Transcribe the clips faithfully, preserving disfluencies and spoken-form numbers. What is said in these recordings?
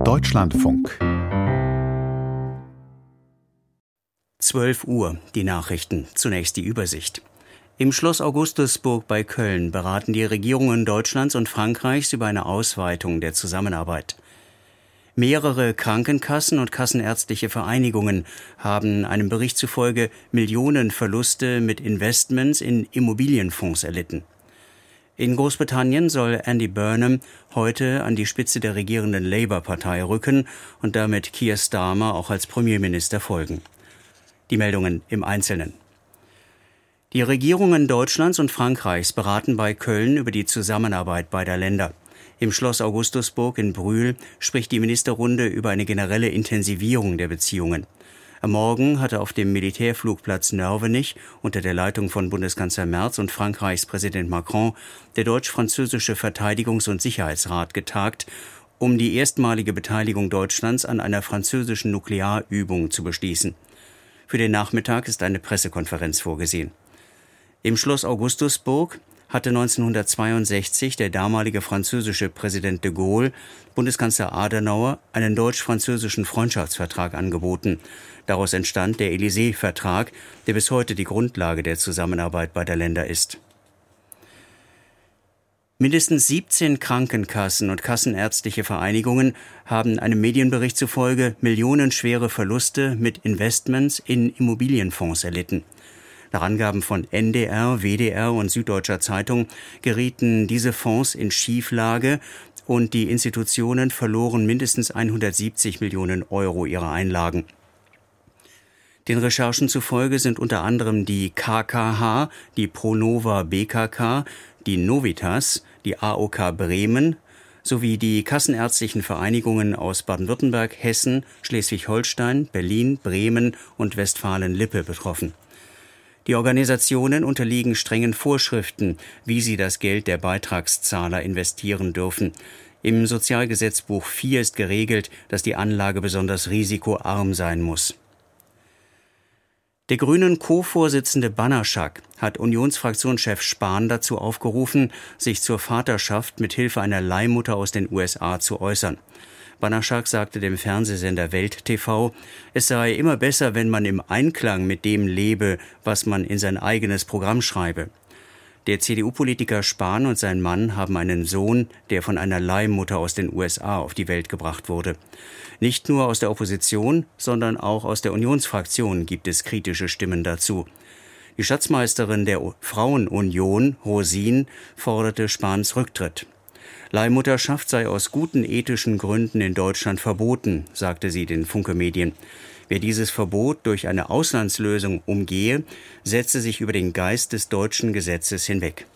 Deutschlandfunk. zwölf Uhr, die Nachrichten. Zunächst die Übersicht. Im Schloss Augustusburg bei Köln beraten die Regierungen Deutschlands und Frankreichs über eine Ausweitung der Zusammenarbeit. Mehrere Krankenkassen und kassenärztliche Vereinigungen haben einem Bericht zufolge Millionenverluste mit Investments in Immobilienfonds erlitten. In Großbritannien soll Andy Burnham heute an die Spitze der regierenden Labour-Partei rücken und damit Keir Starmer auch als Premierminister folgen. Die Meldungen im Einzelnen. Die Regierungen Deutschlands und Frankreichs beraten bei Köln über die Zusammenarbeit beider Länder. Im Schloss Augustusburg in Brühl spricht die Ministerrunde über eine generelle Intensivierung der Beziehungen. Am Morgen hatte auf dem Militärflugplatz Nörvenich unter der Leitung von Bundeskanzler Merz und Frankreichs Präsident Macron der deutsch-französische Verteidigungs- und Sicherheitsrat getagt, um die erstmalige Beteiligung Deutschlands an einer französischen Nuklearübung zu beschließen. Für den Nachmittag ist eine Pressekonferenz vorgesehen. Im Schloss Augustusburg hatte neunzehnhundertzweiundsechzig der damalige französische Präsident de Gaulle Bundeskanzler Adenauer einen deutsch-französischen Freundschaftsvertrag angeboten. Daraus entstand der Élysée-Vertrag, der bis heute die Grundlage der Zusammenarbeit beider Länder ist. Mindestens siebzehn Krankenkassen und kassenärztliche Vereinigungen haben einem Medienbericht zufolge millionenschwere Verluste mit Investments in Immobilienfonds erlitten. Nach Angaben von N D R, W D R und Süddeutscher Zeitung gerieten diese Fonds in Schieflage und die Institutionen verloren mindestens hundertsiebzig Millionen Euro ihrer Einlagen. Den Recherchen zufolge sind unter anderem die K K H, die Pronova B K K, die Novitas, die A O K Bremen sowie die kassenärztlichen Vereinigungen aus Baden-Württemberg, Hessen, Schleswig-Holstein, Berlin, Bremen und Westfalen-Lippe betroffen. Die Organisationen unterliegen strengen Vorschriften, wie sie das Geld der Beitragszahler investieren dürfen. Im Sozialgesetzbuch vier ist geregelt, dass die Anlage besonders risikoarm sein muss. Der Grünen Co-Vorsitzende Banaszak hat Unionsfraktionschef Spahn dazu aufgerufen, sich zur Vaterschaft mit Hilfe einer Leihmutter aus den U S A zu äußern. Banaszak sagte dem Fernsehsender Welt T V, es sei immer besser, wenn man im Einklang mit dem lebe, was man in sein eigenes Programm schreibe. Der C D U-Politiker Spahn und sein Mann haben einen Sohn, der von einer Leihmutter aus den U S A auf die Welt gebracht wurde. Nicht nur aus der Opposition, sondern auch aus der Unionsfraktion gibt es kritische Stimmen dazu. Die Schatzmeisterin der Frauenunion, Rosin, forderte Spahns Rücktritt. Leihmutterschaft sei aus guten ethischen Gründen in Deutschland verboten, sagte sie den Funke-Medien. Wer dieses Verbot durch eine Auslandslösung umgehe, setze sich über den Geist des deutschen Gesetzes hinweg.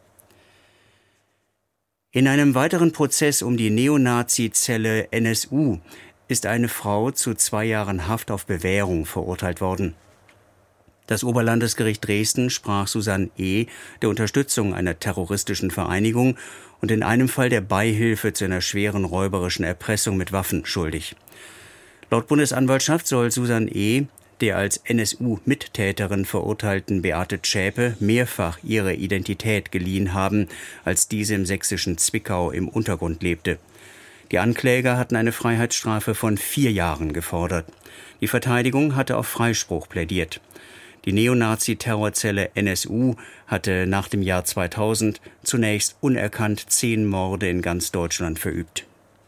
In einem weiteren Prozess um die Neonazi-Zelle N S U ist eine Frau zu zwei Jahren Haft auf Bewährung verurteilt worden. Das Oberlandesgericht Dresden sprach Susanne E. der Unterstützung einer terroristischen Vereinigung und in einem Fall der Beihilfe zu einer schweren räuberischen Erpressung mit Waffen schuldig. Laut Bundesanwaltschaft soll Susanne E. der als N S U-Mittäterin verurteilten Beate Zschäpe mehrfach ihre Identität geliehen haben, als diese im sächsischen Zwickau im Untergrund lebte. Die Ankläger hatten eine Freiheitsstrafe von vier Jahren gefordert. Die Verteidigung hatte auf Freispruch plädiert. Die Neonazi-Terrorzelle N S U hatte nach dem Jahr zweitausend zunächst unerkannt zehn Morde in ganz Deutschland verübt.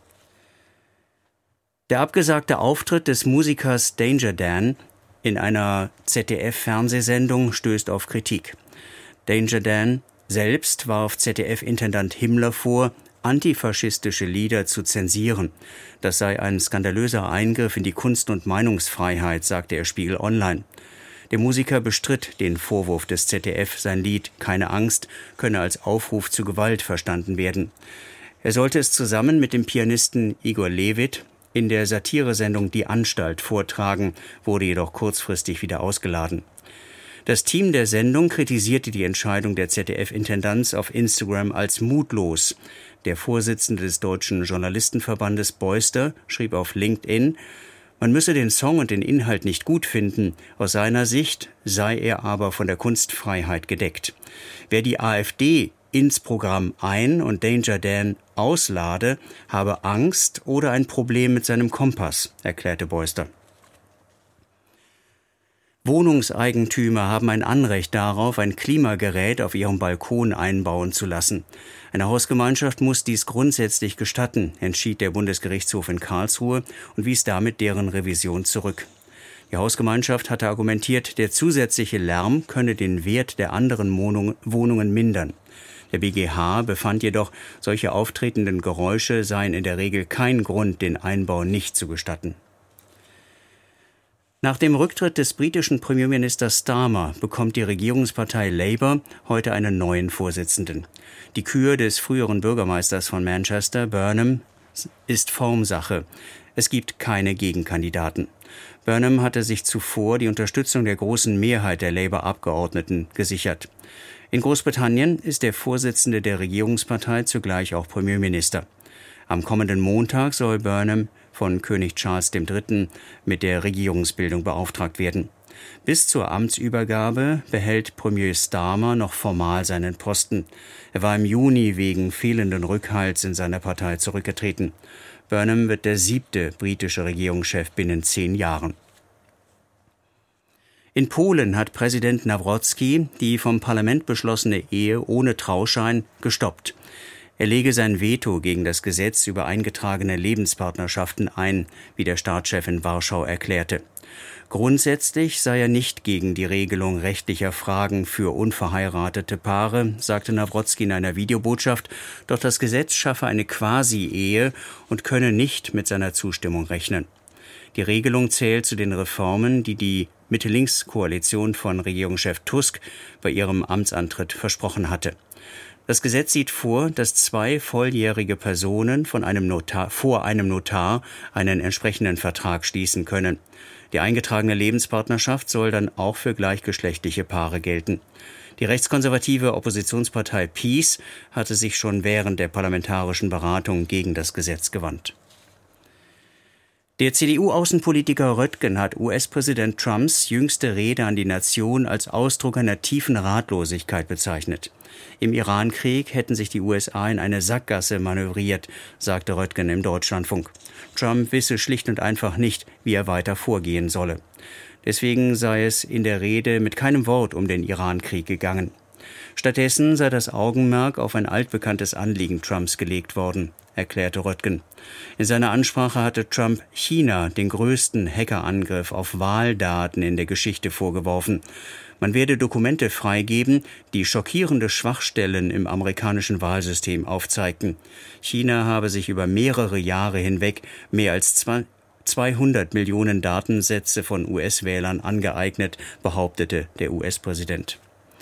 Der abgesagte Auftritt des Musikers Danger Dan in einer Z D F-Fernsehsendung stößt auf Kritik. Danger Dan selbst warf Z D F-Intendant Himmler vor, antifaschistische Lieder zu zensieren. Das sei ein skandalöser Eingriff in die Kunst- und Meinungsfreiheit, sagte er Spiegel Online. Der Musiker bestritt den Vorwurf des Z D F, sein Lied »Keine Angst« könne als Aufruf zu Gewalt verstanden werden. Er sollte es zusammen mit dem Pianisten Igor Levit in der Satiresendung »Die Anstalt« vortragen, wurde jedoch kurzfristig wieder ausgeladen. Das Team der Sendung kritisierte die Entscheidung der Z D F-Intendanz auf Instagram als mutlos. Der Vorsitzende des Deutschen Journalistenverbandes Beuster schrieb auf LinkedIn, man müsse den Song und den Inhalt nicht gut finden, aus seiner Sicht sei er aber von der Kunstfreiheit gedeckt. Wer die AfD ins Programm ein und Danger Dan auslade, habe Angst oder ein Problem mit seinem Kompass, erklärte Beuster. Wohnungseigentümer haben ein Anrecht darauf, ein Klimagerät auf ihrem Balkon einbauen zu lassen. Eine Hausgemeinschaft muss dies grundsätzlich gestatten, entschied der Bundesgerichtshof in Karlsruhe und wies damit deren Revision zurück. Die Hausgemeinschaft hatte argumentiert, der zusätzliche Lärm könne den Wert der anderen Wohnungen mindern. Der B G H befand jedoch, solche auftretenden Geräusche seien in der Regel kein Grund, den Einbau nicht zu gestatten. Nach dem Rücktritt des britischen Premierministers Starmer bekommt die Regierungspartei Labour heute einen neuen Vorsitzenden. Die Kür des früheren Bürgermeisters von Manchester, Burnham, ist Formsache. Es gibt keine Gegenkandidaten. Burnham hatte sich zuvor die Unterstützung der großen Mehrheit der Labour-Abgeordneten gesichert. In Großbritannien ist der Vorsitzende der Regierungspartei zugleich auch Premierminister. Am kommenden Montag soll Burnham von König Charles der Dritte mit der Regierungsbildung beauftragt werden. Bis zur Amtsübergabe behält Premier Starmer noch formal seinen Posten. Er war im Juni wegen fehlenden Rückhalts in seiner Partei zurückgetreten. Burnham wird der siebte britische Regierungschef binnen zehn Jahren. In Polen hat Präsident Nawrocki die vom Parlament beschlossene Ehe ohne Trauschein gestoppt. Er lege sein Veto gegen das Gesetz über eingetragene Lebenspartnerschaften ein, wie der Staatschef in Warschau erklärte. Grundsätzlich sei er nicht gegen die Regelung rechtlicher Fragen für unverheiratete Paare, sagte Nawrocki in einer Videobotschaft, doch das Gesetz schaffe eine Quasi-Ehe und könne nicht mit seiner Zustimmung rechnen. Die Regelung zählt zu den Reformen, die die Mitte-Links-Koalition von Regierungschef Tusk bei ihrem Amtsantritt versprochen hatte. Das Gesetz sieht vor, dass zwei volljährige Personen von einem Notar, vor einem Notar einen entsprechenden Vertrag schließen können. Die eingetragene Lebenspartnerschaft soll dann auch für gleichgeschlechtliche Paare gelten. Die rechtskonservative Oppositionspartei Peace hatte sich schon während der parlamentarischen Beratung gegen das Gesetz gewandt. Der C D U-Außenpolitiker Röttgen hat U S-Präsident Trumps jüngste Rede an die Nation als Ausdruck einer tiefen Ratlosigkeit bezeichnet. Im Irankrieg hätten sich die U S A in eine Sackgasse manövriert, sagte Röttgen im Deutschlandfunk. Trump wisse schlicht und einfach nicht, wie er weiter vorgehen solle. Deswegen sei es in der Rede mit keinem Wort um den Irankrieg gegangen. Stattdessen sei das Augenmerk auf ein altbekanntes Anliegen Trumps gelegt worden, erklärte Röttgen. In seiner Ansprache hatte Trump China den größten Hackerangriff auf Wahldaten in der Geschichte vorgeworfen. Man werde Dokumente freigeben, die schockierende Schwachstellen im amerikanischen Wahlsystem aufzeigten. China habe sich über mehrere Jahre hinweg mehr als zweihundert Millionen Datensätze von U S-Wählern angeeignet, behauptete der U S-Präsident.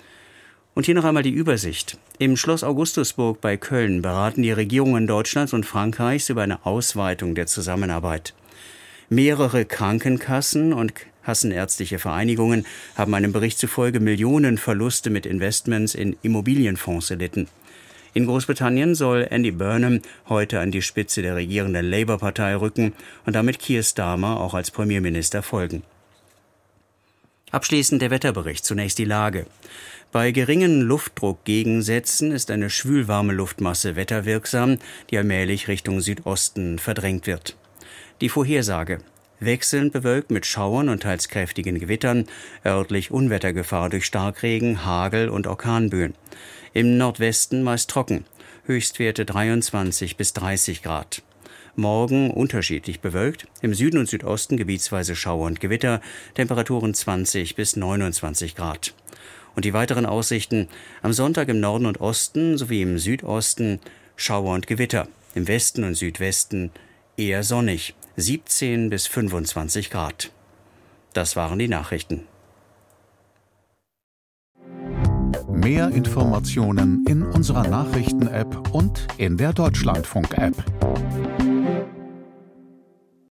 Und hier noch einmal die Übersicht. Im Schloss Augustusburg bei Köln beraten die Regierungen Deutschlands und Frankreichs über eine Ausweitung der Zusammenarbeit. Mehrere Krankenkassen und kassenärztliche Vereinigungen haben einem Bericht zufolge Millionen Verluste mit Investments in Immobilienfonds erlitten. In Großbritannien soll Andy Burnham heute an die Spitze der regierenden Labour-Partei rücken und damit Keir Starmer auch als Premierminister folgen. Abschließend der Wetterbericht, zunächst die Lage. Bei geringen Luftdruckgegensätzen ist eine schwülwarme Luftmasse wetterwirksam, die allmählich Richtung Südosten verdrängt wird. Die Vorhersage: wechselnd bewölkt mit Schauern und teils kräftigen Gewittern, örtlich Unwettergefahr durch Starkregen, Hagel und Orkanböen. Im Nordwesten meist trocken, Höchstwerte dreiundzwanzig bis dreißig Grad. Morgen unterschiedlich bewölkt, im Süden und Südosten gebietsweise Schauer und Gewitter, Temperaturen zwanzig bis neunundzwanzig Grad. Und die weiteren Aussichten: am Sonntag im Norden und Osten sowie im Südosten Schauer und Gewitter, im Westen und Südwesten eher sonnig, siebzehn bis fünfundzwanzig Grad. Das waren die Nachrichten. Mehr Informationen in unserer Nachrichten-App und in der Deutschlandfunk-App.